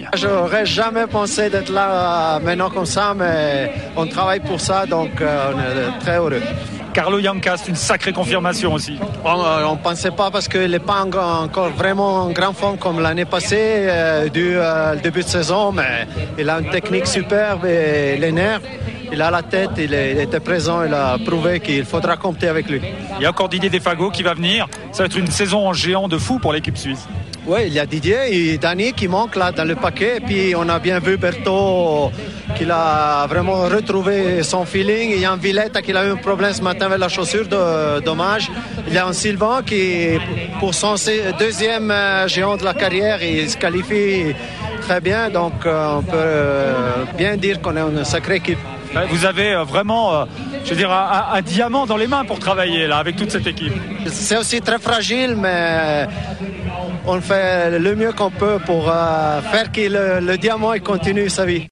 l'avenir. J'aurais jamais pensé d'être là maintenant comme ça, mais on travaille pour ça, donc on est très heureux. Carlo Iancas, une sacrée confirmation aussi. On ne pensait pas parce qu'il n'est pas encore vraiment en grande forme comme l'année passée, du début de saison, mais il a une technique superbe et les nerfs. Il a la tête, il était présent, il a prouvé qu'il faudra compter avec lui. Il y a encore Didier Defago qui va venir. Ça va être une saison en géant de fou pour l'équipe suisse. Oui, il y a Didier et Dani qui manquent là dans le paquet. Et puis on a bien vu Berthaud qu'il a vraiment retrouvé son feeling. Il y a un Villetta qui a eu un problème ce matin avec la chaussure, dommage. Il y a un Sylvain qui, pour son deuxième géant de la carrière, il se qualifie très bien. Donc on peut bien dire qu'on est une sacrée équipe. Vous avez vraiment, un diamant dans les mains pour travailler là avec toute cette équipe. C'est aussi très fragile, mais on fait le mieux qu'on peut pour faire que le diamant continue sa vie.